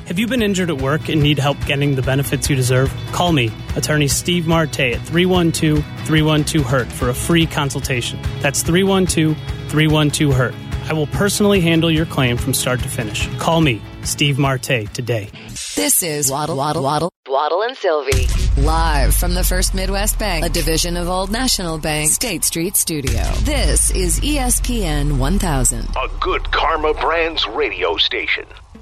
Have you been injured at work and need help getting the benefits you deserve? Call me, attorney Steve Marte at 312-312-HURT for a free consultation. That's 312-312-HURT. I will personally handle your claim from start to finish. Call me, Steve Marte, today. This is Waddle and Sylvie. Live from the First Midwest Bank, a division of Old National Bank, State Street Studio. This is ESPN 1000. A good Karma Brands radio station.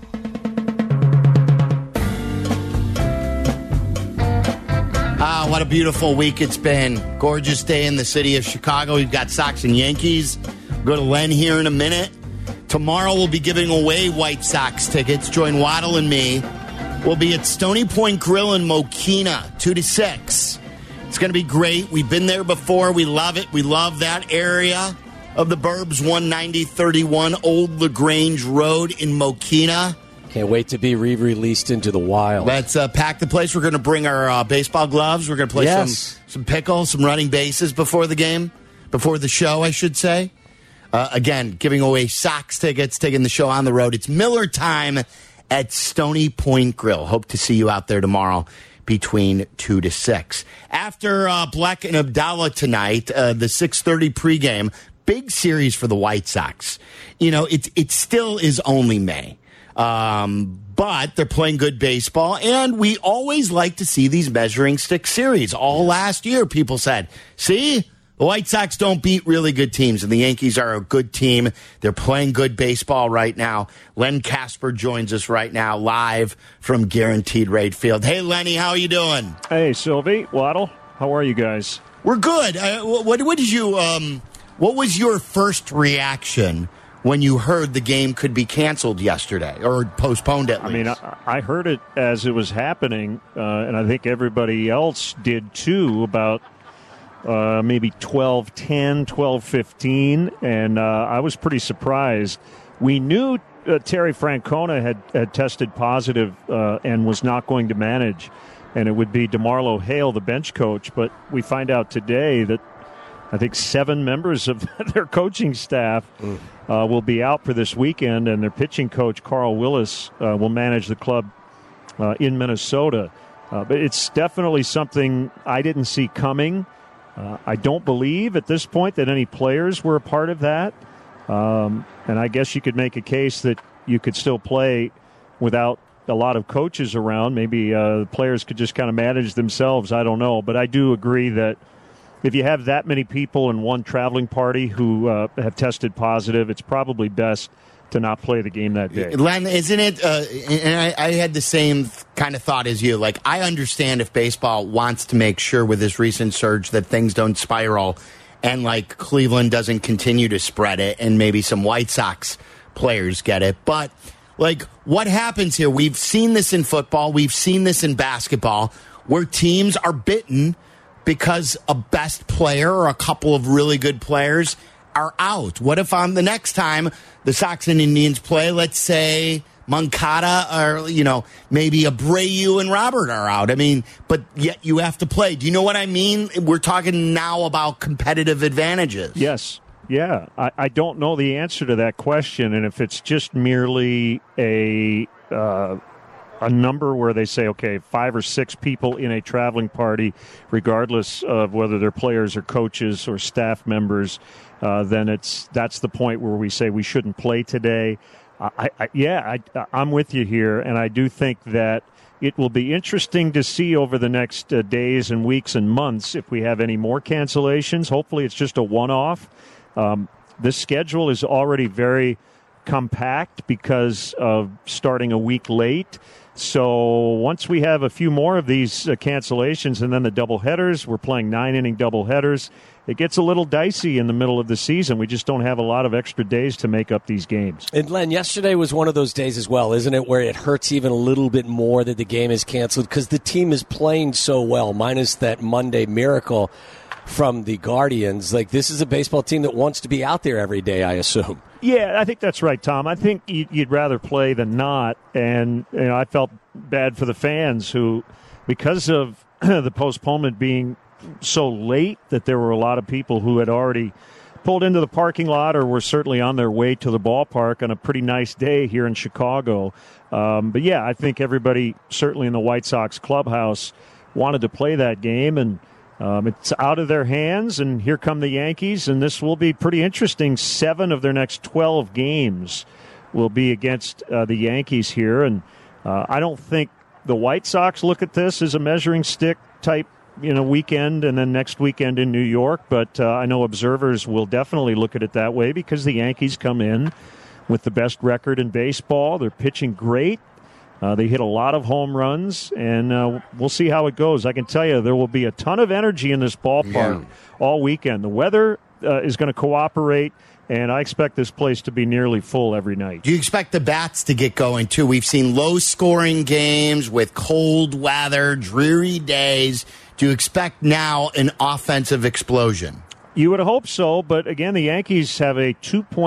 What a beautiful week it's been. Gorgeous day in the city of Chicago. We've got Sox and Yankees. We'll go to Len here in a minute. Tomorrow we'll be giving away White Sox tickets. Join Waddle and me. We'll be at Stony Point Grill in Mokina, 2 to 6. It's going to be great. We've been there before. We love it. We love that area of the burbs, 19031 Old LaGrange Road in Mokina. Can't wait to be re-released into the wild. Let's pack the place. We're going to bring our baseball gloves. We're going to play some pickle, some running bases before the game, before the show, I should say. Again, giving away Sox tickets, taking the show on the road. It's Miller time at Stony Point Grill. Hope to see you out there tomorrow between 2 to 6. After Black and Abdallah tonight, the 6:30 pregame, big series for the White Sox. You know, it still is only May. But they're playing good baseball, and we always like to see these measuring stick series. All last year, people said, see, the White Sox don't beat really good teams, and the Yankees are a good team. They're playing good baseball right now. Len Casper joins us right now, live from Guaranteed Rate Field. Hey, Lenny, how are you doing? Hey, Sylvie, Waddle, how are you guys? We're good. What was your first reaction when you heard the game could be canceled yesterday, or postponed at least? I mean, I heard it as it was happening, and I think everybody else did too, about maybe 12:10, 12:15, and I was pretty surprised. We knew Terry Francona had tested positive and was not going to manage, and it would be DeMarlo Hale, the bench coach, but we find out today that I think 7 members of their coaching staff will be out for this weekend, and their pitching coach, Carl Willis, will manage the club in Minnesota. But it's definitely something I didn't see coming. I don't believe at this point that any players were a part of that. And I guess you could make a case that you could still play without a lot of coaches around. Maybe the players could just kind of manage themselves. I don't know. But I do agree that if you have that many people in one traveling party who have tested positive, it's probably best to not play the game that day. Len, isn't it, and I had the same kind of thought as you, like, I understand if baseball wants to make sure with this recent surge that things don't spiral and, like, Cleveland doesn't continue to spread it and maybe some White Sox players get it. But, like, what happens here? We've seen this in football. We've seen this in basketball where teams are bitten because a best player or a couple of really good players are out. What if on the next time the Sox and Indians play, let's say Moncada or, maybe Abreu and Robert are out? I mean, but yet you have to play. Do you know what I mean? We're talking now about competitive advantages. Yes. Yeah. I don't know the answer to that question. And if it's just merely a number where they say, okay, 5 or 6 people in a traveling party, regardless of whether they're players or coaches or staff members, then that's the point where we say we shouldn't play today. I'm with you here, and I do think that it will be interesting to see over the next days and weeks and months if we have any more cancellations. Hopefully it's just a one-off. This schedule is already very compact because of starting a week late. So once we have a few more of these cancellations and then the doubleheaders, we're playing 9-inning doubleheaders, it gets a little dicey in the middle of the season. We just don't have a lot of extra days to make up these games. And Len, yesterday was one of those days as well, isn't it, where it hurts even a little bit more that the game is canceled because the team is playing so well, minus that Monday miracle from the Guardians. Like, this is a baseball team that wants to be out there every day, I assume. Yeah, I think that's right, Tom. I think you'd rather play than not. And I felt bad for the fans who, because of the postponement being so late, that there were a lot of people who had already pulled into the parking lot or were certainly on their way to the ballpark on a pretty nice day here in Chicago. But yeah, I think everybody, certainly in the White Sox clubhouse, wanted to play that game, and it's out of their hands, and here come the Yankees, and this will be pretty interesting. 7 of their next 12 games will be against the Yankees here, and I don't think the White Sox look at this as a measuring stick type weekend and then next weekend in New York, but I know observers will definitely look at it that way because the Yankees come in with the best record in baseball. They're pitching great. They hit a lot of home runs, and we'll see how it goes. I can tell you there will be a ton of energy in this ballpark all weekend. The weather is going to cooperate, and I expect this place to be nearly full every night. Do you expect the bats to get going, too? We've seen low-scoring games with cold weather, dreary days. Do you expect now an offensive explosion? You would hope so, but again, the Yankees have a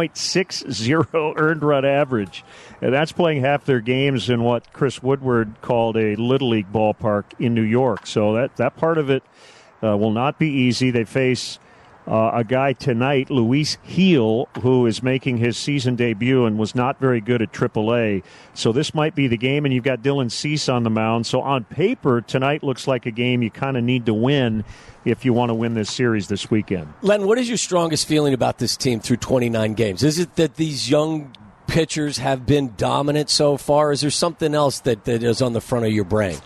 2.60 earned run average, and that's playing half their games in what Chris Woodward called a Little League ballpark in New York. So that part of it will not be easy. They face a guy tonight, Luis Gil, who is making his season debut and was not very good at AAA. So this might be the game, and you've got Dylan Cease on the mound. So on paper, tonight looks like a game you kind of need to win if you want to win this series this weekend. Len, what is your strongest feeling about this team through 29 games? Is it that these young pitchers have been dominant so far? Is there something else that is on the front of your brain?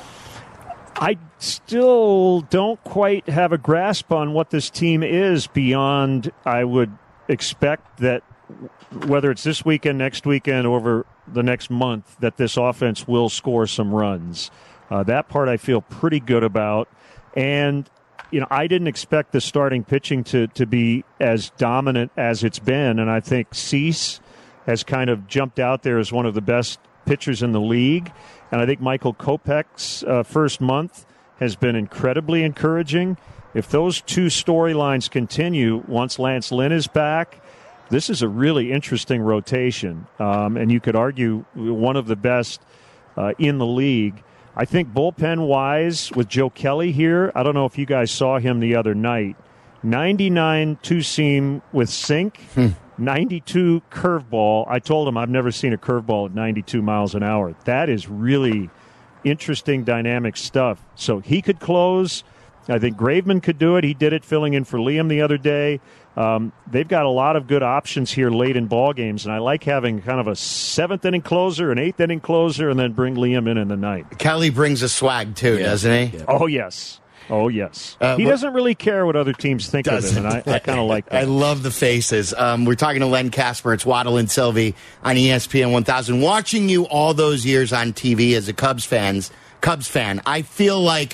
I still don't quite have a grasp on what this team is beyond I would expect that whether it's this weekend, next weekend, or over the next month, that this offense will score some runs. That part I feel pretty good about. And, I didn't expect the starting pitching to be as dominant as it's been. And I think Cease has kind of jumped out there as one of the best pitchers in the league. And I think Michael Kopech's first month has been incredibly encouraging. If those two storylines continue once Lance Lynn is back, this is a really interesting rotation. And you could argue one of the best in the league. I think bullpen-wise with Joe Kelly here, I don't know if you guys saw him the other night. 99 two-seam with sink, 92 curveball. I told him I've never seen a curveball at 92 miles an hour. That is really interesting, dynamic stuff. So he could close. I think Graveman could do it. He did it filling in for Liam the other day. They've got a lot of good options here late in ball games, and I like having kind of a 7th-inning closer, an 8th-inning closer, and then bring Liam in the ninth. Kelly brings a swag, too, doesn't he? Yeah. Oh, yes. Oh, yes. He doesn't really care what other teams think of him, and I kind of like that. I love the faces. We're talking to Len Kasper. It's Waddle and Sylvie on ESPN 1000. Watching you all those years on TV as a Cubs fan, I feel like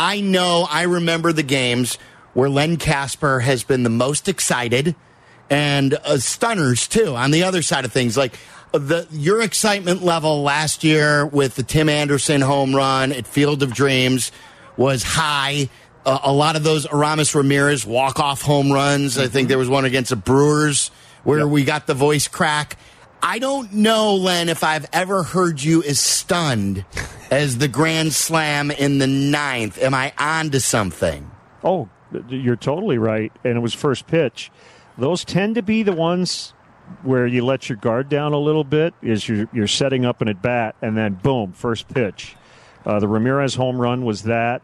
I remember the games where Len Kasper has been the most excited, and stunners, too, on the other side of things. Like your excitement level last year with the Tim Anderson home run at Field of Dreams was high. A lot of those Aramis Ramirez walk-off home runs. I think there was one against the Brewers where we got the voice crack. I don't know, Len, if I've ever heard you as stunned as the grand slam in the 9th. Am I on to something? Oh, you're totally right. And it was first pitch. Those tend to be the ones where you let your guard down a little bit, is you're setting up an at-bat, and then, boom, first pitch. The Ramirez home run was that.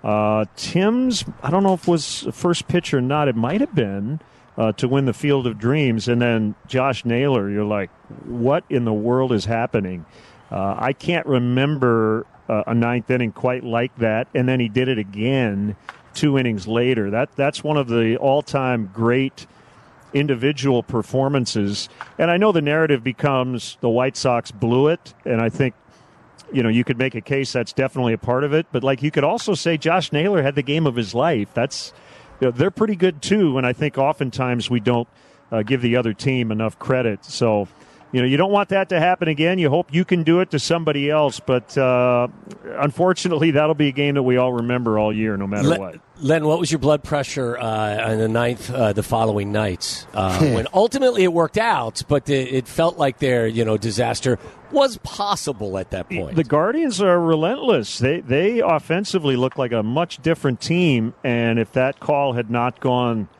Tim's, I don't know if it was first pitch or not. It might have been to win the Field of Dreams. And then Josh Naylor, you're like, what in the world is happening? I can't remember a 9th inning quite like that. And then he did it again 2 innings later. That's one of the all-time great individual performances. And I know the narrative becomes the White Sox blew it, and I think you could make a case that's definitely a part of it. But like you could also say Josh Naylor had the game of his life. That's they're pretty good too, and I think oftentimes we don't give the other team enough credit. So you don't want that to happen again. You hope you can do it to somebody else, but unfortunately that'll be a game that we all remember all year, no matter what. Len, what was your blood pressure on the 9th, the following nights? When ultimately it worked out, but it felt like their disaster was possible at that point. The Guardians are relentless. They offensively look like a much different team, and if that call had not gone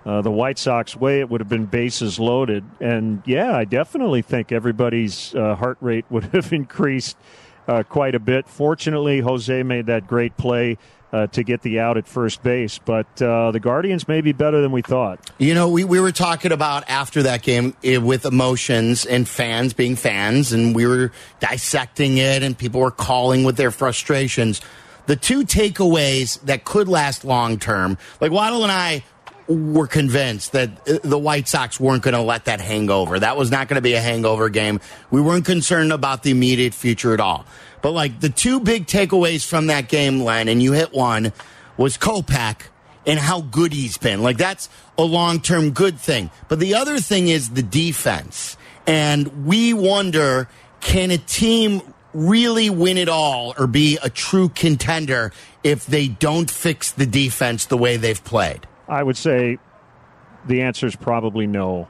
the White Sox way, it would have been bases loaded. And, yeah, I definitely think everybody's heart rate would have increased quite a bit. Fortunately, Jose made that great play to get the out at first base. But the Guardians may be better than we thought. You know, we were talking about after that game with emotions and fans being fans, and we were dissecting it, and people were calling with their frustrations. The two takeaways that could last long term, like Waddle and I were convinced that the White Sox weren't going to let that hangover. That was not going to be a hangover game. We weren't concerned about the immediate future at all. But like the two big takeaways from that game, Len, and you hit one, was Kopech and how good he's been. Like that's a long-term good thing. But the other thing is the defense. And we wonder, can a team really win it all or be a true contender if they don't fix the defense the way they've played? I would say the answer is probably no.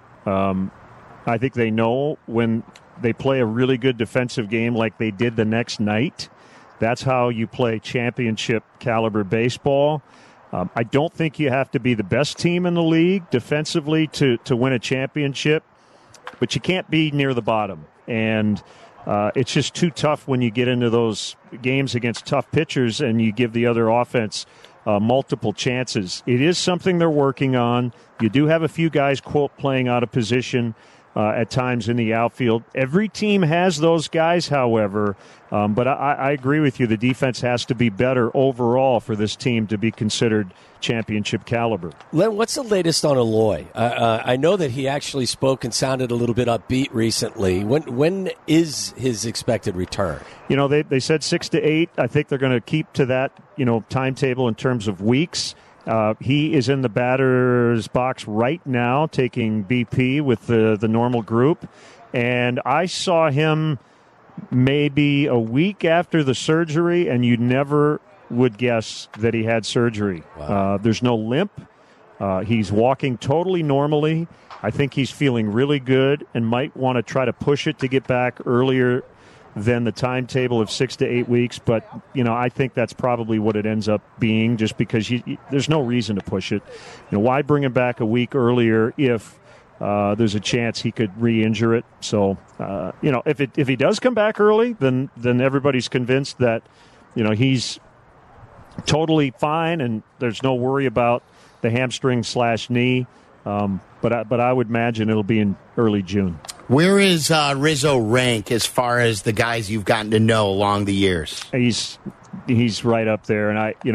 I think they know when they play a really good defensive game like they did the next night. That's how you play championship caliber baseball. I don't think you have to be the best team in the league defensively to win a championship, but you can't be near the bottom. And it's just too tough when you get into those games against tough pitchers and you give the other offense multiple chances. It is something they're working on. You do have a few guys, quote, playing out of position at times in the outfield. Every team has those guys, however, but I agree with you. The defense has to be better overall for this team to be considered championship caliber. Len, what's the latest on Eloy? I know that he actually spoke and sounded a little bit upbeat recently. When is his expected return? You know, they said 6 to 8. I think they're going to keep to that, timetable in terms of weeks. He is in the batter's box right now taking BP with the normal group. And I saw him maybe a week after the surgery, and you never would guess that he had surgery. Wow. There's no limp. He's walking totally normally. I think he's feeling really good and might want to try to push it to get back earlier than the timetable of 6 to 8 weeks. But, I think that's probably what it ends up being, just because there's no reason to push it. Why bring him back a week earlier if there's a chance he could re-injure it? So, if he does come back early, then everybody's convinced that, he's totally fine and there's no worry about the hamstring/knee. But I would imagine it'll be in early June. Where is Rizzo rank as far as the guys you've gotten to know along the years? He's right up there, and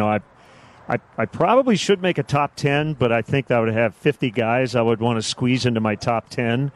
I probably should make a top 10, but I think that would have 50 guys I would want to squeeze into my top 10.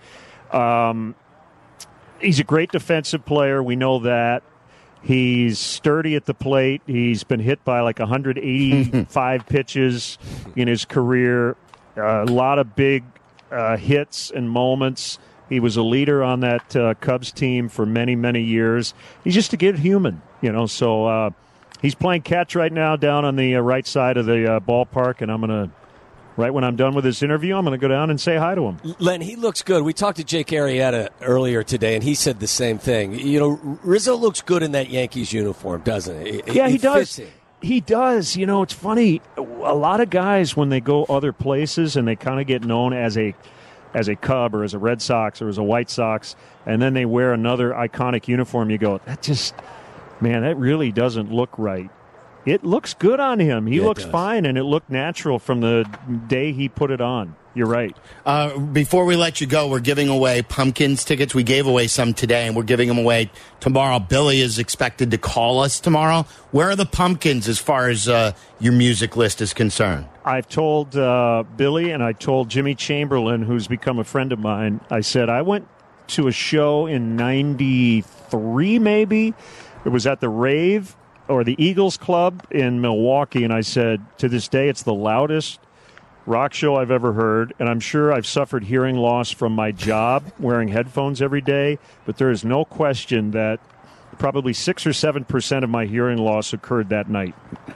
He's a great defensive player. We know that. He's sturdy at the plate. He's been hit by like 185 pitches in his career. A lot of big hits and moments. He was a leader on that Cubs team for many, many years. He's just a good human, So he's playing catch right now down on the right side of the ballpark, and right when I'm done with this interview, I'm going to go down and say hi to him. Len, he looks good. We talked to Jake Arrieta earlier today, and he said the same thing. Rizzo looks good in that Yankees uniform, doesn't he? Yeah, he does. He does. It's funny. A lot of guys, when they go other places and they kind of get known as a Cub or as a Red Sox or as a White Sox, and then they wear another iconic uniform, you go, that really doesn't look right. It looks good on him. He looks fine, and it looked natural from the day he put it on. You're right. Before we let you go, we're giving away Pumpkins tickets. We gave away some today, and we're giving them away tomorrow. Billy is expected to call us tomorrow. Where are the Pumpkins as far as your music list is concerned? I've told Billy, and I told Jimmy Chamberlain, who's become a friend of mine, I said, I went to a show in 93 maybe. It was at the Rave or the Eagles Club in Milwaukee, and I said, to this day, it's the loudest rock show I've ever heard, and I'm sure I've suffered hearing loss from my job wearing headphones every day, but there is no question that probably 6 or 7% of my hearing loss occurred that night.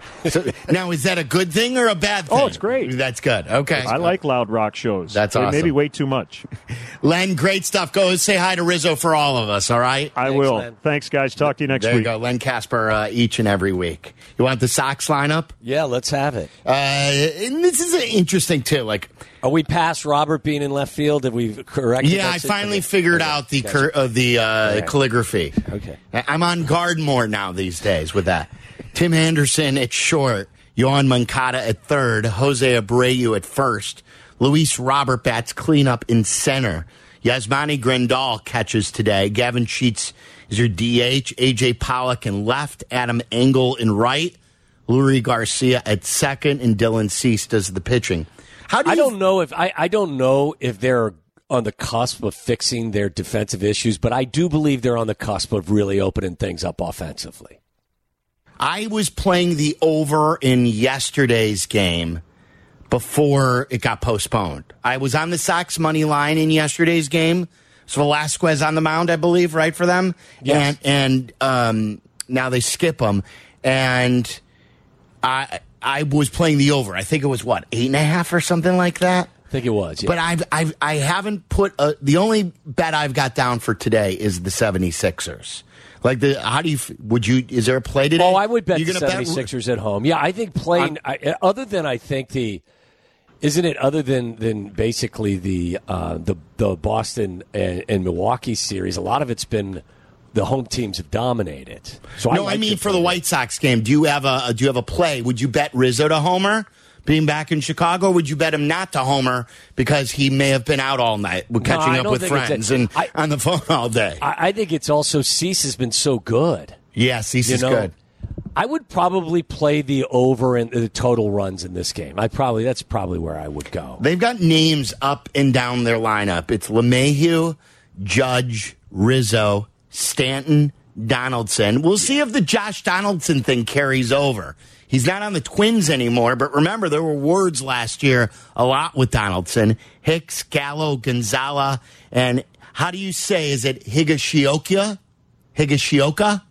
So, now, is that a good thing or a bad thing? Oh, it's great. That's good. Okay. I like loud rock shows. That's awesome. Maybe way too much. Len, great stuff. Go say hi to Rizzo for all of us, all right? I will. Len. Thanks, guys. Talk to you next week. There you go. Len Casper each and every week. You want the Sox lineup? Yeah, let's have it. And this is interesting, too. Like, are we past Robert being in left field? Did we correct? Yeah, I finally figured out the calligraphy. Okay. I'm on guard more now these days with that. Tim Anderson at short, Yohan Moncada at third, Jose Abreu at first, Luis Robert bats cleanup in center. Yasmani Grandal catches today. Gavin Sheets is your DH. A.J. Pollock in left, Adam Engel in right, Lurie Garcia at second, and Dylan Cease does the pitching. I don't know if they're on the cusp of fixing their defensive issues, but I do believe they're on the cusp of really opening things up offensively. I was playing the over in yesterday's game before it got postponed. I was on the Sox money line in yesterday's game. So Velasquez on the mound, I believe, right, for them? Yes. And now they skip them. And I was playing the over. I think it was, 8.5 or something like that? I think it was, yeah. But I haven't put the only bet I've got down for today is the 76ers. Like is there a play today? Oh, I would bet the 76ers at home. Yeah, I think playing other than basically the Boston and Milwaukee series, a lot of it's been the home teams have dominated. So I mean for the White Sox game, do you have a play? Would you bet Rizzo to homer? Being back in Chicago, would you bet him not to homer because he may have been out all night catching up with friends and on the phone all day? I think it's also Cease has been so good. Yeah, Cease is good. I would probably play the over in the total runs in this game. That's probably where I would go. They've got names up and down their lineup. It's LeMahieu, Judge, Rizzo, Stanton, Donaldson. We'll see if the Josh Donaldson thing carries over. He's not on the Twins anymore, but remember, there were words last year a lot with Donaldson. Hicks, Gallo, Gonzalez, and how do you say, is it Higashioka? Higashioka?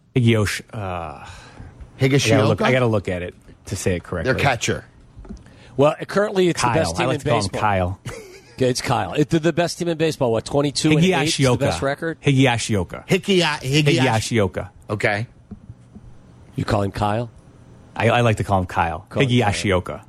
Higashioka? I got to look at it to say it correctly. Their catcher. Well, currently it's Kyle. the best team I like in to call baseball. him Kyle. It's Kyle. It's the best team in baseball. 22-8, the best record? Higashioka. Higashioka. Okay. You call him Kyle? I like to call him Kyle. Higashioka.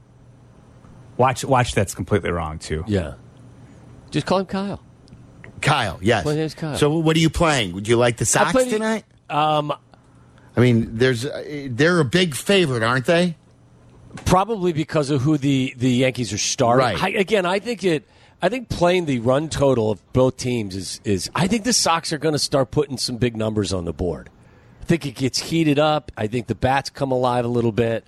Watch that's completely wrong, too. Yeah. Just call him Kyle. Kyle, yes. My name's Kyle. So what are you playing? Would you like the Sox tonight? I mean, they're a big favorite, aren't they? Probably because of who the Yankees are starting. Right. I think playing the run total of both teams is I think the Sox are going to start putting some big numbers on the board. I think it gets heated up. I think the bats come alive a little bit.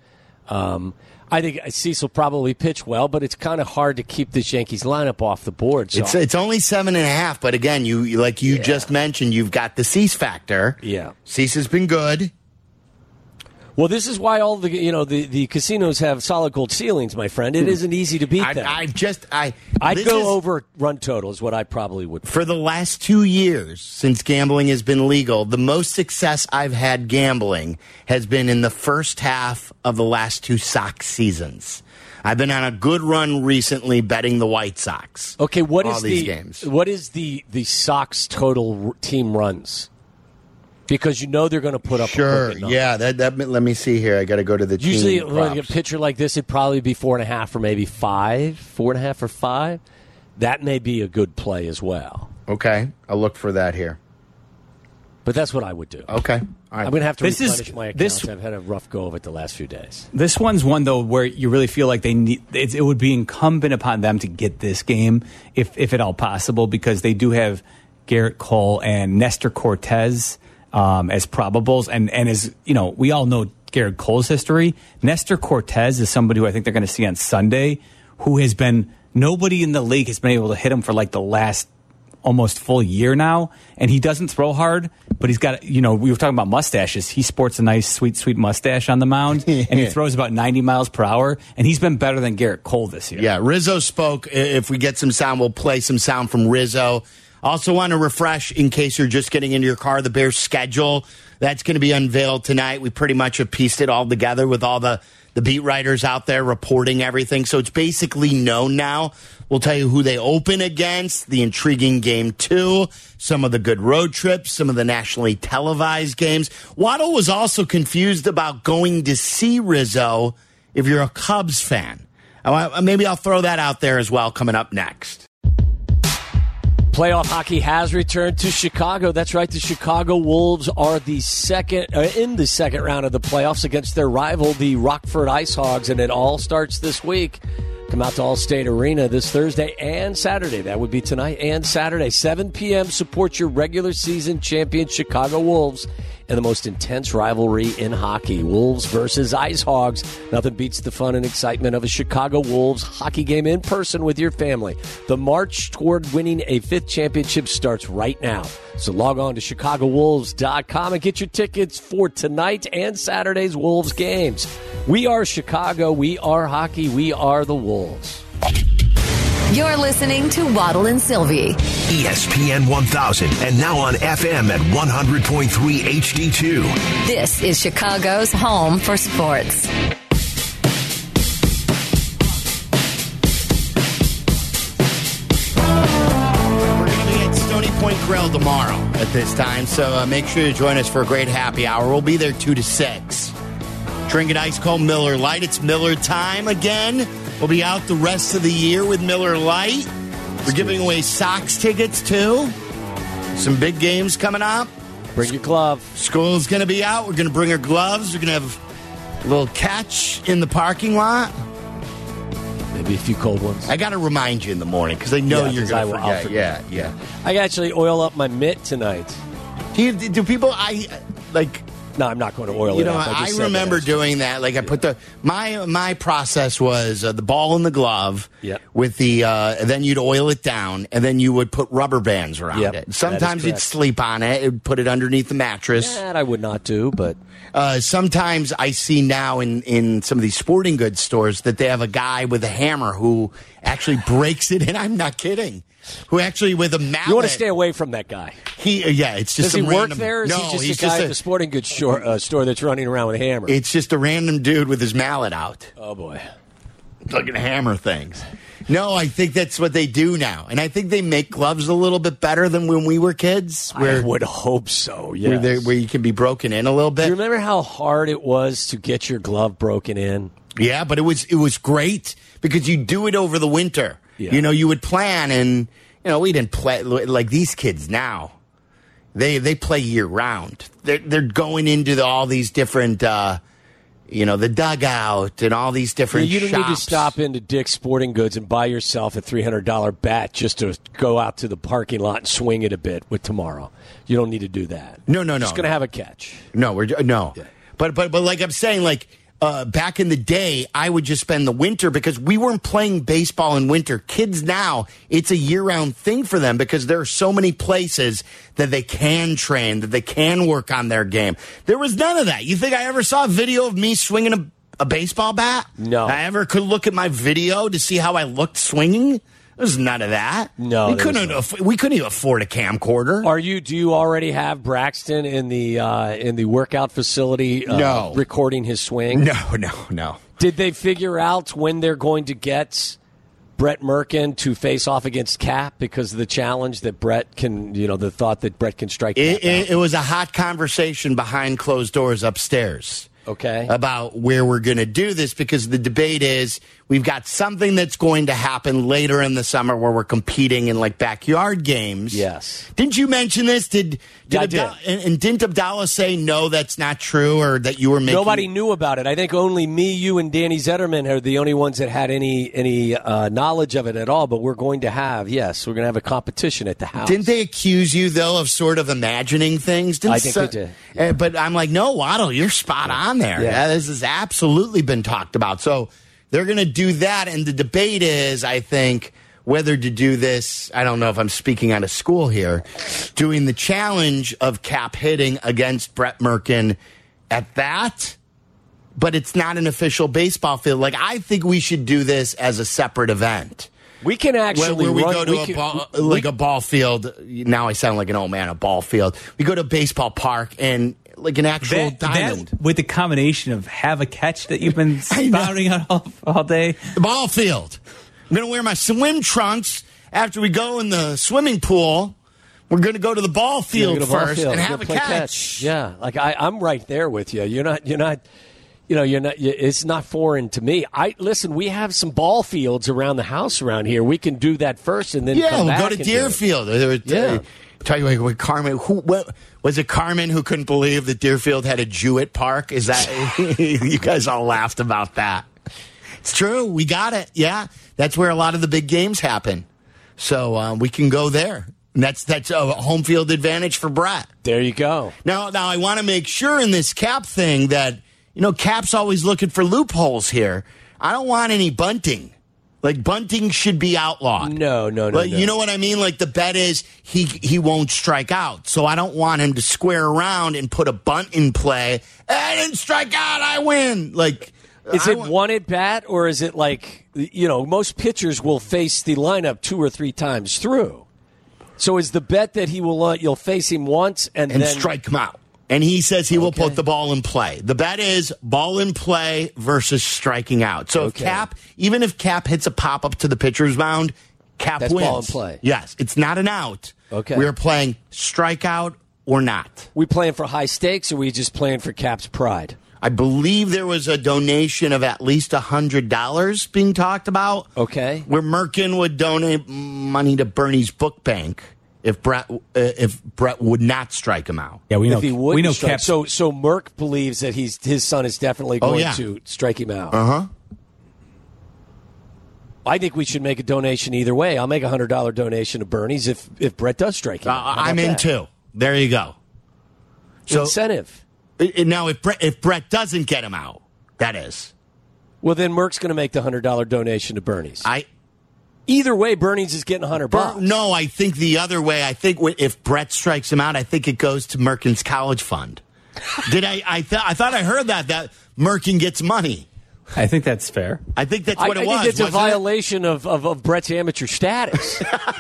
I think Cease will probably pitch well, but it's kind of hard to keep this Yankees lineup off the board. So. It's only 7.5, but again, you just mentioned, you've got the Cease factor. Yeah, Cease has been good. Well, this is why all the casinos have solid gold ceilings, my friend. It isn't easy to beat them. I'd go over run total is what I probably would. For the last 2 years since gambling has been legal, the most success I've had gambling has been in the first half of the last 2 Sox seasons. I've been on a good run recently betting the White Sox. Okay, what is games? What is the Sox total team runs? Because they're going to put up a good number. Yeah. That let me see here. I got to go to the usually team when a pitcher like this, it'd probably be 4.5 or maybe 5, 4.5 or 5. That may be a good play as well. Okay, I'll look for that here. But that's what I would do. Okay, all right. I'm going to have to replenish my accounts. I've had a rough go of it the last few days. This one's one though where you really feel like it would be incumbent upon them to get this game if at all possible, because they do have Garrett Cole and Nestor Cortez as probables, and as we all know Garrett Cole's history. Nestor Cortez is somebody who I think they're going to see on Sunday, who has been nobody in the league has been able to hit him for like the last almost full year now, and he doesn't throw hard, but he's got we were talking about mustaches. He sports a nice sweet mustache on the mound, and he throws about 90 miles per hour, and he's been better than Garrett Cole this year. Yeah, Rizzo spoke. If we get some sound, we'll play some sound from Rizzo. Also want to refresh, in case you're just getting into your car, the Bears' schedule. That's going to be unveiled tonight. We pretty much have pieced it all together with all the beat writers out there reporting everything. So it's basically known now. We'll tell you who they open against, the intriguing game 2, some of the good road trips, some of the nationally televised games. Waddle was also confused about going to see Rizzo if you're a Cubs fan. Maybe I'll throw that out there as well coming up next. Playoff hockey has returned to Chicago. That's right. The Chicago Wolves are in the second round of the playoffs against their rival, the Rockford Ice Hogs, and it all starts this week. Come out to Allstate Arena this Thursday and Saturday. That would be tonight and Saturday, 7 p.m. Support your regular season champion Chicago Wolves in the most intense rivalry in hockey. Wolves versus Ice Hogs. Nothing beats the fun and excitement of a Chicago Wolves hockey game in person with your family. The march toward winning a 5th championship starts right now. So log on to ChicagoWolves.com and get your tickets for tonight and Saturday's Wolves games. We are Chicago. We are hockey. We are the Wolves. You're listening to Waddle and Sylvie. ESPN 1000 and now on FM at 100.3 HD2. This is Chicago's home for sports. We're going to be at Stony Point Grill tomorrow at this time, so make sure you join us for a great happy hour. We'll be there 2 to 6. Drinking ice cold Miller Lite. It's Miller time again. We'll be out the rest of the year with Miller Lite. We're giving away Sox tickets, too. Some big games coming up. Bring your glove. School's going to be out. We're going to bring our gloves. We're going to have a little catch in the parking lot. Maybe a few cold ones. I got to remind you in the morning because I know you're going to forget. Yeah. I actually oil up my mitt tonight. Do people, No, I'm not going to oil it up. I remember doing that. Like I put my process was the ball in the glove with the then you'd oil it down and then you would put rubber bands around it. Sometimes you'd sleep on it and put it underneath the mattress. That I would not do, but sometimes I see now in some of these sporting goods stores that they have a guy with a hammer who actually breaks it, and I'm not kidding. Who actually with a mallet. You want to stay away from that guy. It's just Does he work random, there? Or is no, he just a guy at the sporting goods store that's running around with a hammer? It's just a random dude with his mallet out. Oh, boy. Looking to hammer things. No, I think that's what they do now. And I think they make gloves a little bit better than when we were kids. I would hope so, yes. Where you can be broken in a little bit. Do you remember how hard it was to get your glove broken in? Yeah, but it was great because you do it over the winter. Yeah. You would plan, and we didn't play like these kids now. They play year round. They're going into all these different, the dugout and all these different. You don't shops. need to stop into Dick's Sporting Goods and buy yourself a $300 bat just to go out to the parking lot and swing it a bit with tomorrow. You don't need to do that. No. Just going to have a catch. No, no. Yeah. But like I'm saying, like. Back in the day, I would just spend the winter because we weren't playing baseball in winter. Kids now, it's a year-round thing for them because there are so many places that they can train, that they can work on their game. There was none of that. You think I ever saw a video of me swinging a baseball bat? No. I ever could look at my video to see how I looked swinging? There's none of that. No, we couldn't even afford a camcorder. Do you already have Braxton in the workout facility? No. Recording his swing. No. Did they figure out when they're going to get Brett Merkin to face off against Cap because of the challenge that Brett can? The thought that Brett can strike. It was a hot conversation behind closed doors upstairs. Okay. About where we're going to do this because the debate is we've got something that's going to happen later in the summer where we're competing in like backyard games. Yes. Didn't you mention this? Did and didn't Abdallah say no, that's not true, or that you were making? Nobody knew about it. I think only me, you, and Danny Zetterman are the only ones that had any knowledge of it at all. But we're going to have a competition at the house. Didn't they accuse you though of sort of imagining things? I think they did. Yeah. But I'm like, no, Waddle, you're spot on there. Yeah, this has absolutely been talked about. So they're going to do that, and the debate is, I think, whether to do this. I don't know if I'm speaking out of school here. Doing the challenge of Cap hitting against Brett Merkin at that, but it's not an official baseball field. Like, I think we should do this as a separate event. We can actually where we go to a ball field. Now I sound like an old man. A ball field. We go to a baseball park, and like an actual diamond. That, with the combination of have a catch that you've been spouting on all day. The ball field. I'm going to wear my swim trunks after we go in the swimming pool. We're going to go to the ball field first and have a catch. Yeah, like I'm right there with you. You're not. It's not foreign to me. Listen. We have some ball fields around the house around here. We can do that first, and then come back we'll go to Deerfield. Tell you what, Carmen. Was it Carmen who couldn't believe that Deerfield had a Jewett Park? Is that you guys all laughed about that? It's true. We got it. Yeah, that's where a lot of the big games happen. So we can go there. And that's a home field advantage for Brett. There you go. Now I want to make sure in this Cap thing that, Cap's always looking for loopholes here. I don't want any bunting. Like, bunting should be outlawed. No. You know what I mean? Like, the bet is he won't strike out. So I don't want him to square around and put a bunt in play. I didn't strike out, I win. Like, is it one at bat, or is it like, most pitchers will face the lineup 2 or 3 times through? So is the bet that you'll face him once and then strike him out? And he says he will put the ball in play. The bet is ball in play versus striking out. So even if Cap hits a pop-up to the pitcher's mound, Cap wins. Ball in play. Yes, it's not an out. Okay. We're playing strikeout or not. We playing for high stakes, or we just playing for Cap's pride? I believe there was a donation of at least $100 being talked about. Okay. Where Merkin would donate money to Bernie's book bank if Brett would not strike him out. Yeah, we know. If he would, we know. Strike. So Merck believes that his son is definitely going to strike him out. I think we should make a donation either way. I'll make a $100 donation to Bernie's if Brett does strike him out. I'm in too. There you go. So incentive. Now, if Brett doesn't get him out, that is. Well, then Merck's going to make the $100 donation to Bernie's. Either way, Bernie's is getting $100. No, I think the other way. I think if Brett strikes him out, I think it goes to Merkin's college fund. I thought I heard that Merkin gets money. I think that's fair. I think that's what it was. I think it's a violation of Brett's amateur status.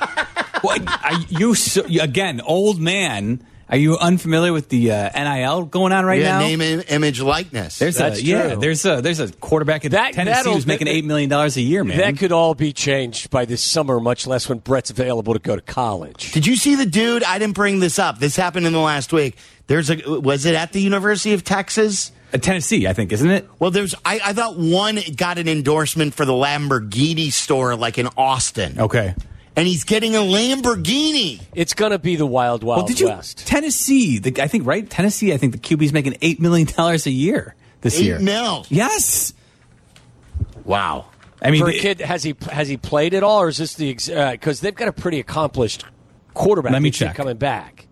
Again, old man. Are you unfamiliar with the NIL going on right now? Name, image, likeness. That's true. There's a quarterback at Tennessee who's making $8 million a year, man. That could all be changed by this summer, much less when Brett's available to go to college. Did you see the dude? I didn't bring this up. This happened in the last week. Was it at the University of Texas? Tennessee, I think, isn't it? Well, I thought one got an endorsement for the Lamborghini store, like in Austin. Okay. And he's getting a Lamborghini. It's going to be the Wild West. Tennessee, I think, right? Tennessee, I think the QB's making $8 million a year this year. $8 million? Yes. Wow. I mean, for a kid, has he played at all, or is this because they've got a pretty accomplished quarterback? Let me check. Coming back.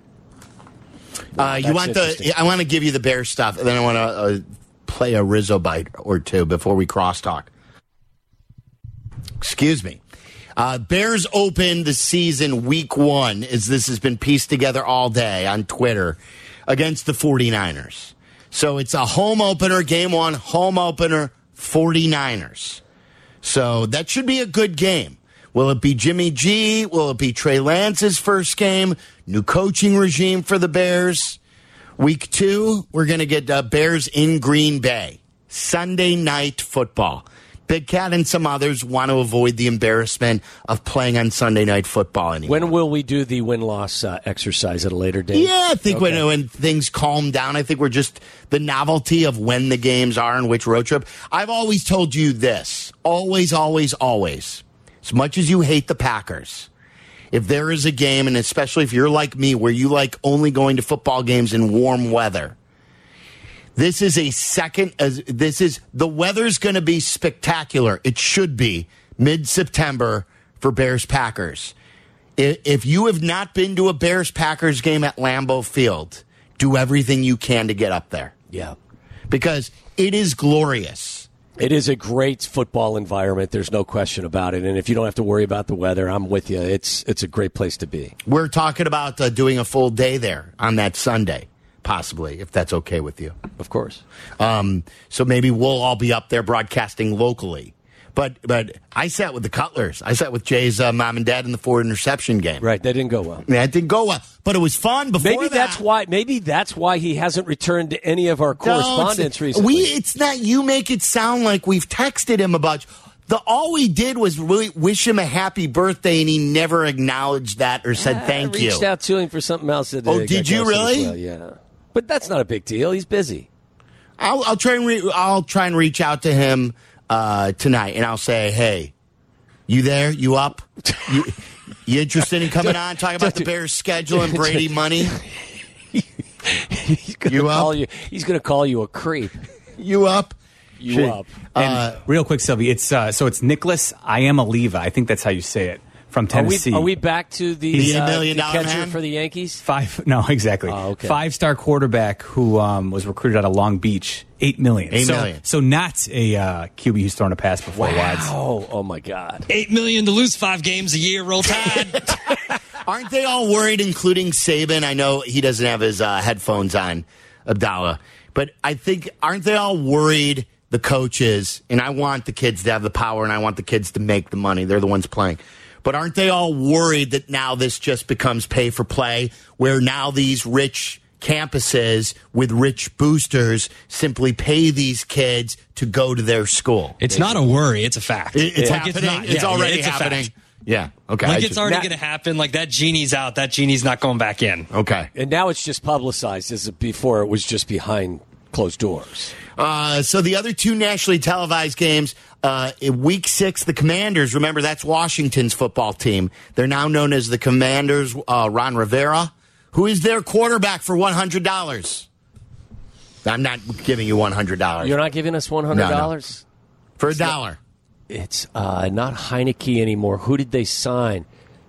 I want to give you the Bears stuff, and then I want to play a Rizzo bite or two before we crosstalk. Excuse me. Bears open the season week 1, as this has been pieced together all day on Twitter, against the 49ers. So it's a home opener, game 1, home opener, 49ers. So that should be a good game. Will it be Jimmy G? Will it be Trey Lance's first game? New coaching regime for the Bears. Week 2, we're going to get Bears in Green Bay. Sunday night football. Big Cat and some others want to avoid the embarrassment of playing on Sunday Night Football anymore. When will we do the win-loss exercise at a later date? Yeah, I think when things calm down, I think we're just the novelty of when the games are and which road trip. I've always told you this. Always, always, always. As much as you hate the Packers, if there is a game, and especially if you're like me, where you like only going to football games in warm weather, this is the weather's going to be spectacular. It should be mid-September for Bears-Packers. If you have not been to a Bears-Packers game at Lambeau Field, do everything you can to get up there. Yeah. Because it is glorious. It is a great football environment. There's no question about it. And if you don't have to worry about the weather, I'm with you. It's a great place to be. We're talking about doing a full day there on that Sunday. Possibly, if that's okay with you. Of course. So maybe we'll all be up there broadcasting locally. But I sat with the Cutlers. I sat with Jay's mom and dad in the 4-interception game. Right, that didn't go well. Yeah, it didn't go well, but it was fun before Maybe that's why he hasn't returned to any of our correspondence recently. It's not. You make it sound like we've texted him about. All we did was really wish him a happy birthday, and he never acknowledged that or said thank you. I reached out to him for something else today. Oh, did you really? Well, yeah, but that's not a big deal. He's busy. I'll try and reach out to him tonight, and I'll say, hey, you there? You up? You interested in coming on, talking about the Bears' schedule and Brady money? He's going to call you a creep. You up? You up? And real quick, Sylvie, it's it's Nicholas Iamaleava. I think that's how you say it. From Tennessee. Are we back to the $1 million catcher man for the Yankees? No, exactly. Oh, okay. 5-star quarterback who was recruited out of Long Beach. $8 million. $8 million. So not a QB who's thrown a pass before wides. Oh my God. $8 million to lose 5 games a year. Roll Tide. Aren't they all worried, including Saban? I know he doesn't have his headphones on, Abdallah. But I think, aren't they all worried, the coaches? And I want the kids to have the power, and I want the kids to make the money. They're the ones playing. But aren't they all worried that now this just becomes pay for play, where now these rich campuses with rich boosters simply pay these kids to go to their school? It's not a worry. It's a fact. It's happening. It's already it's happening. Yeah. Okay. Like it's already going to happen. Like that genie's out. That genie's not going back in. Okay. And now it's just publicized as before it was just behind closed doors. So the other 2 nationally televised games, in Week 6, the Commanders, remember that's Washington's football team. They're now known as the Commanders. Ron Rivera, who is their quarterback for $100. I'm not giving you $100. You're not giving us $100? No. For $1. It's not Heineke anymore. Who did they sign?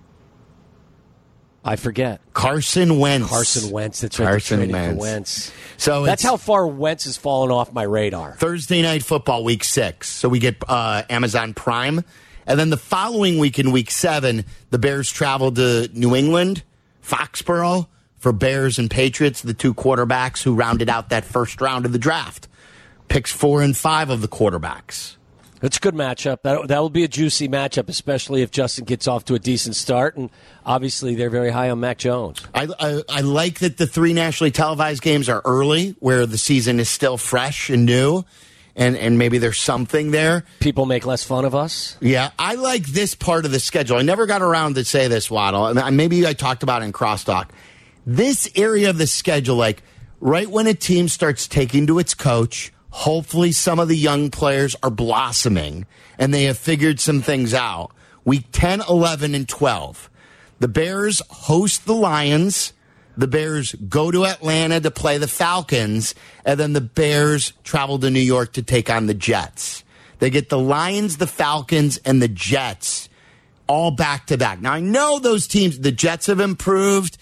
I forget. Carson Wentz. That's right. Carson Wentz. So that's how far Wentz has fallen off my radar. Thursday Night Football, Week 6. So we get Amazon Prime. And then the following week in Week 7, the Bears travel to New England, Foxborough, for Bears and Patriots, the 2 quarterbacks who rounded out that first round of the draft. Picks 4 and 5 of the quarterbacks. It's a good matchup. That will be a juicy matchup, especially if Justin gets off to a decent start. And obviously, they're very high on Mac Jones. I like that the 3 nationally televised games are early, where the season is still fresh and new, and maybe there's something there. People make less fun of us. Yeah, I like this part of the schedule. I never got around to say this, Waddle. Maybe I talked about it in Crosstalk. This area of the schedule, like right when a team starts taking to its coach, hopefully some of the young players are blossoming and they have figured some things out. Week 10, 11, and 12. The Bears host the Lions. The Bears go to Atlanta to play the Falcons. And then the Bears travel to New York to take on the Jets. They get the Lions, the Falcons, and the Jets all back-to-back. Now, I know those teams, the Jets have improved.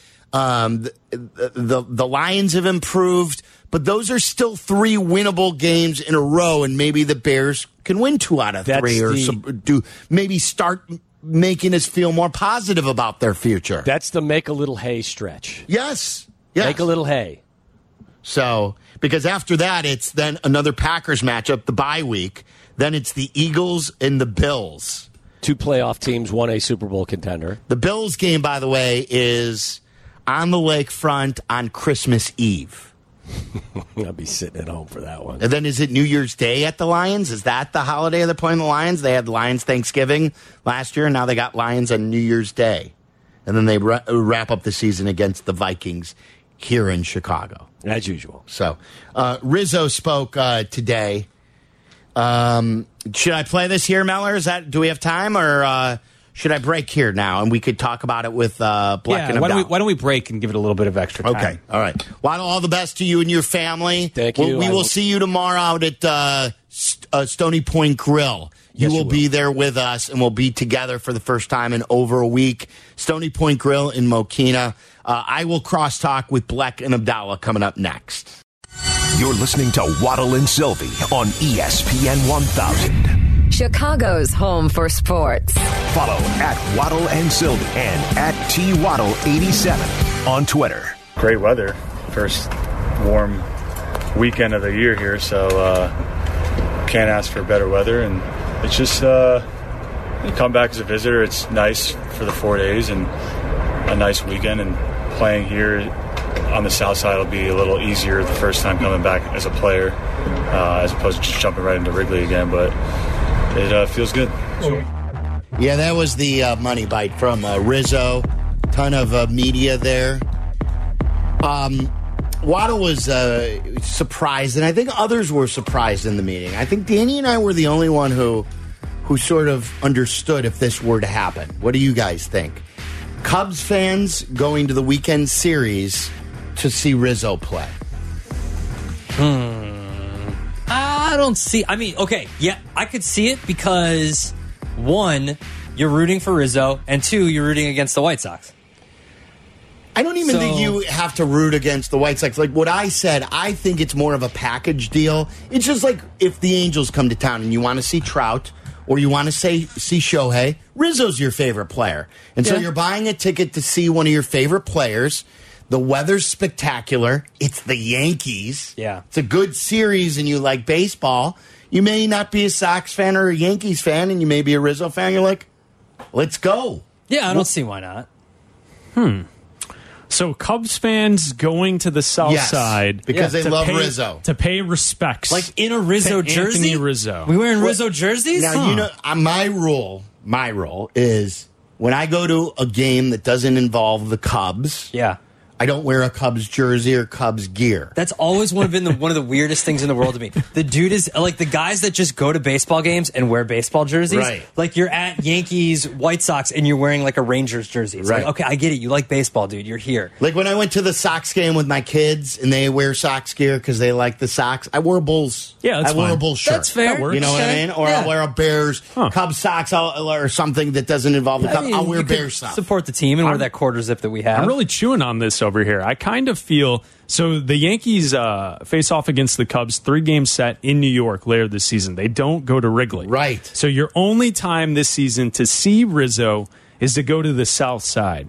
The Lions have improved. But those are still 3 winnable games in a row, and maybe the Bears can win 2 out of 3, maybe start making us feel more positive about their future. That's the make a little hay stretch. Yes. Make a little hay. So, because after that, it's then another Packers matchup, the bye week. Then it's the Eagles and the Bills. 2 playoff teams, 1 a Super Bowl contender. The Bills game, by the way, is on the lakefront on Christmas Eve. I'll be sitting at home for that one. And then is it New Year's Day at the Lions? Is that the holiday they're playing the Lions? They had Lions Thanksgiving last year, and now they got Lions on New Year's Day. And then they wrap up the season against the Vikings here in Chicago. As usual. So Rizzo spoke today. Should I play this here, Meller? Do we have time, or should I break here now and we could talk about it with Black and Abdallah? Why don't we break and give it a little bit of extra time? Okay, all right. Waddle, all the best to you and your family. Thank you. We will see you tomorrow out at Stony Point Grill. You will be there with us, and we'll be together for the first time in over a week. Stony Point Grill in Mokina. I will crosstalk with Black and Abdallah coming up next. You're listening to Waddle and Sylvie on ESPN 1000. Chicago's home for sports. Follow at Waddle and Sylvie and at TWaddle87 on Twitter. Great weather. First warm weekend of the year here, so can't ask for better weather. And it's just you come back as a visitor. It's nice for the 4 days and a nice weekend, and playing here on the south side will be a little easier the first time coming back as a player, as opposed to just jumping right into Wrigley again. But it feels good. Yeah, that was the money bite from Rizzo. Ton of media there. Waddle was surprised, and I think others were surprised in the meeting. I think Danny and I were the only one who sort of understood if this were to happen. What do you guys think? Cubs fans going to the weekend series to see Rizzo play. I don't see. I mean, okay, yeah, I could see it because, one, you're rooting for Rizzo, and two, you're rooting against the White Sox. I don't even think you have to root against the White Sox. Like what I said, I think it's more of a package deal. It's just like if the Angels come to town and you want to see Trout or you want to see Shohei, Rizzo's your favorite player. And so you're buying a ticket to see one of your favorite players. The weather's spectacular. It's the Yankees. Yeah. It's a good series and you like baseball. You may not be a Sox fan or a Yankees fan, and you may be a Rizzo fan. You're like, let's go. Yeah, I don't see why not. So Cubs fans going to the south side because they love Rizzo to pay respects, like in a Rizzo jersey. Anthony Rizzo, we wearing Rizzo jerseys. Now you know my rule is when I go to a game that doesn't involve the Cubs. Yeah. I don't wear a Cubs jersey or Cubs gear. That's always been one of the weirdest things in the world to me. The dude is like the guys that just go to baseball games and wear baseball jerseys. Right. Like you're at Yankees, White Sox, and you're wearing like a Rangers jersey. It's right. Like, okay, I get it. You like baseball, dude. You're here. Like when I went to the Sox game with my kids and they wear Sox gear because they like the Sox, I wore a Bulls. Yeah, that's wore a Bulls shirt. That's fair. You know what I mean? Or I'll wear a Bears, Cubs socks, or something that doesn't involve the Cubs. I'll wear Bears socks. Support the team and wear that quarter zip that we have. I'm really chewing on this over here. I kind of feel so. The Yankees face off against the Cubs 3-game set in New York later this season. They don't go to Wrigley. Right. So your only time this season to see Rizzo is to go to the south side.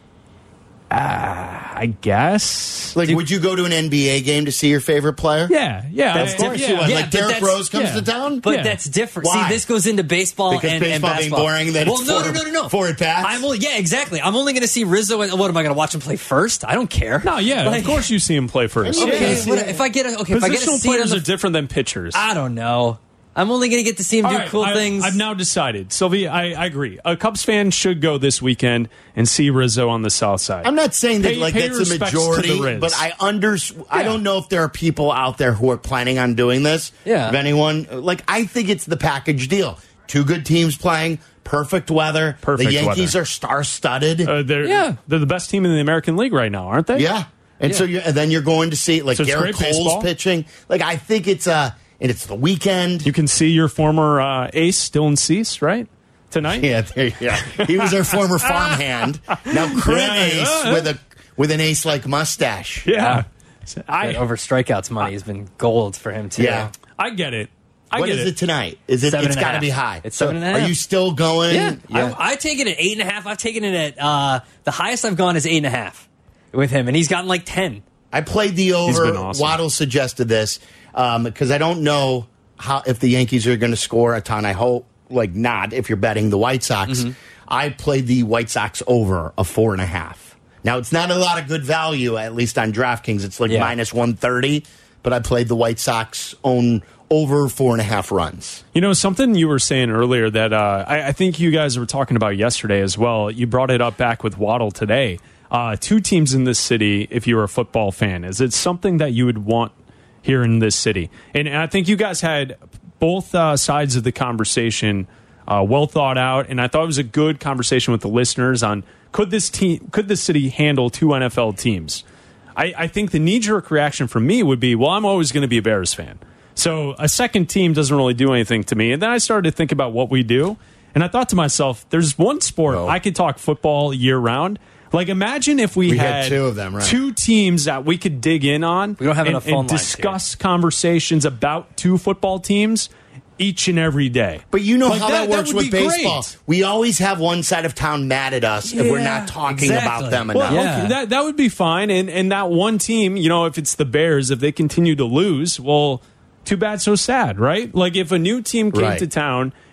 I guess. Like, would you go to an NBA game to see your favorite player? Yeah. Of course you would. Like Derrick Rose comes to town? But that's different. Why? See, this goes into baseball because and baseball basketball. being boring, then no. Forward pass? Exactly. I'm only going to see Rizzo. What, am I going to watch him play first? I don't care. No, of course you see him play first. Okay, if I get a Positional seat players are different than pitchers. I don't know. I'm only going to get to see him do cool things. I've now decided. Sylvie, I agree. A Cubs fan should go this weekend and see Rizzo on the south side. I'm not saying that that's a majority, but I don't know if there are people out there who are planning on doing this. Yeah. If anyone, I think it's the package deal. 2 good teams playing, perfect weather. The Yankees are star-studded. They're the best team in the American League right now, aren't they? Yeah. And so then you're going to see Garrett Cole's baseball. pitching. I think it's and it's the weekend. You can see your former ace, Dylan Cease, right? Tonight? Yeah, he was our former farmhand. Now current ace with an ace-like mustache. Yeah. Over strikeouts money has been gold for him, too. Yeah. I get it. What is it tonight? It's got to be high. It's 7.5. Are you still going? Yeah. I take it at 8.5. I've taken it at the highest I've gone is 8.5 with him, and he's gotten like 10. I played the over. He's been awesome. Waddle suggested this because I don't know if the Yankees are going to score a ton. I hope not if you're betting the White Sox. Mm-hmm. I played the White Sox over a 4.5. Now, it's not a lot of good value, at least on DraftKings. It's minus 130, but I played the White Sox own over 4.5 runs. You know, something you were saying earlier that I think you guys were talking about yesterday as well. You brought it up back with Waddle today. 2 teams in this city, if you're a football fan. Is it something that you would want here in this city? And I think you guys had both sides of the conversation well thought out, and I thought it was a good conversation with the listeners on could this city handle 2 NFL teams? I think the knee-jerk reaction from me would be, well, I'm always going to be a Bears fan. So a second team doesn't really do anything to me. And then I started to think about what we do, and I thought to myself, there's one sport I could talk football year-round. Imagine if we had 2 of them, right? 2 teams that we could dig in on. We don't have enough phone lines and discuss conversations about 2 football teams each and every day. But you know how that works with baseball. Great. We always have one side of town mad at us if we're not talking about them enough. Well, okay, that would be fine. And that one team, if it's the Bears, if they continue to lose, well, too bad, so sad, right? If a new team came to town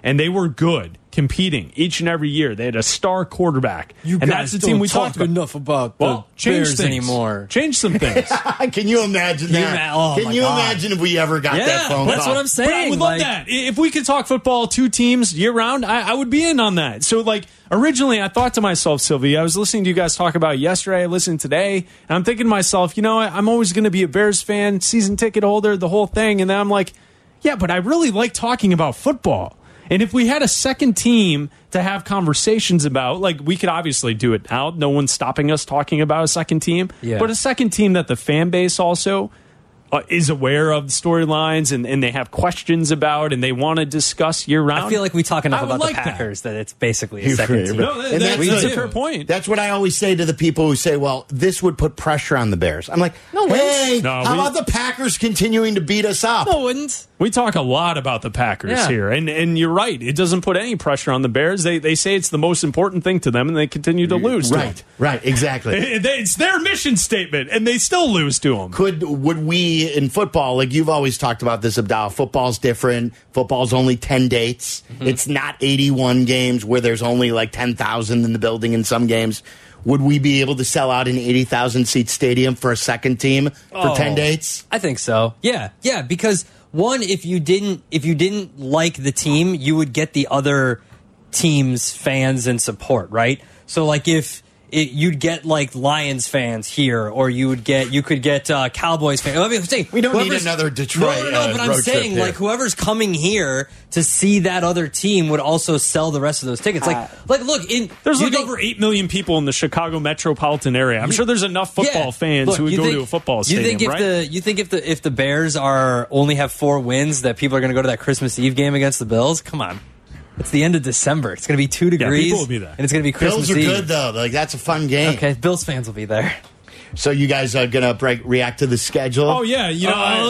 and they were good, competing each and every year. They had a star quarterback. You and guys that's the team don't we talk talked about. enough about Well, the change Bears things anymore. Change some things. Can you imagine that? Can you imagine if we ever got that phone call? That's what I'm saying. But I would love that. If we could talk football 2 teams year round, I would be in on that. So, like, originally I thought to myself, Sylvie, I was listening to you guys talk about it yesterday, I listened today, and I'm thinking to myself, you know what, I'm always going to be a Bears fan, season ticket holder, the whole thing. And then I'm like, yeah, but I really like talking about football. And if we had a second team to have conversations about, like, we could obviously do it now. No one's stopping us talking about a second team. Yeah. But a second team that the fan base also is aware of the storylines and they have questions about and they want to discuss year round. I feel like we talk enough about like the Packers that it's basically a second team. No, that's a fair point. That's what I always say to the people who say, well, this would put pressure on the Bears. I'm like, hey, how about the Packers continuing to beat us up? No, it wouldn't. We talk a lot about the Packers here, and you're right. It doesn't put any pressure on the Bears. They say it's the most important thing to them, and they continue to lose. Right, exactly. It's their mission statement, and they still lose to them. Would we in football, like you've always talked about this, Abdal, football's different. Football's only 10 dates. Mm-hmm. It's not 81 games where there's only like 10,000 in the building in some games. Would we be able to sell out an 80,000 seat stadium for a second team for 10 dates? I think so. Yeah, because one, if you didn't like the team, you would get the other team's fans and support, right? So like you'd get like Lions fans here, or you could get Cowboys fans. I mean, I'm saying, we don't need another Detroit. No, but I'm saying like whoever's coming here to see that other team would also sell the rest of those tickets. Like look, there's over 8 million people in the Chicago metropolitan area. I'm sure there's enough football fans who would go to a football stadium. You think if the Bears only have 4 wins, that people are going to go to that Christmas Eve game against the Bills? Come on. It's the end of December. It's going to be 2 degrees. People will be there. And it's going to be Christmas Eve. Bills are good, though. Like, that's a fun game. Okay, Bills fans will be there. So you guys are going to react to the schedule? Oh, yeah. We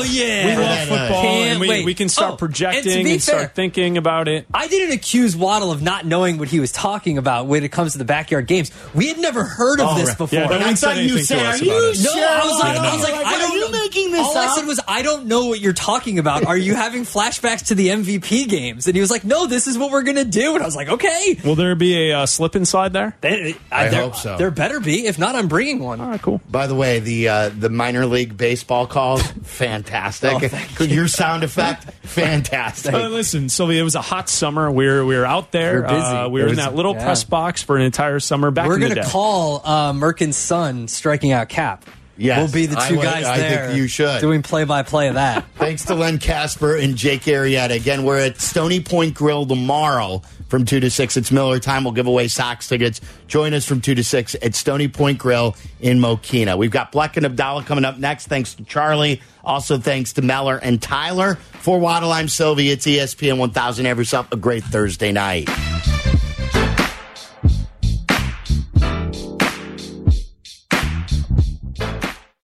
love football, and we can start projecting and start thinking about it. I didn't accuse Waddle of not knowing what he was talking about when it comes to the backyard games. We had never heard of this before. Yeah, I thought you said, are you sure? No, I was like, are you making this up? All I said was, I don't know what you're talking about. Are you having flashbacks to the MVP games? And he was like, no, this is what we're going to do. And I was like, okay. Will there be a slip and slide there? I hope so. There better be. If not, I'm bringing one. All right, cool. By the way, the minor league baseball calls, fantastic. Your sound effect, fantastic. Listen, Sylvia, it was a hot summer. We were out there. We were busy. We were in that little press box for an entire summer back in the day. We're going to call Merkin's son striking out Cap. Yes, we'll be the two guys there. I think you should. Doing play-by-play of that. Thanks to Len Casper and Jake Arrieta. Again, we're at Stony Point Grill tomorrow from 2 to 6. It's Miller time. We'll give away Sox tickets. Join us from 2 to 6 at Stony Point Grill in Mokina. We've got Bleck and Abdallah coming up next. Thanks to Charlie. Also, thanks to Meller and Tyler. For Waddle, I'm Sylvie. It's ESPN 1000. Have yourself a great Thursday night.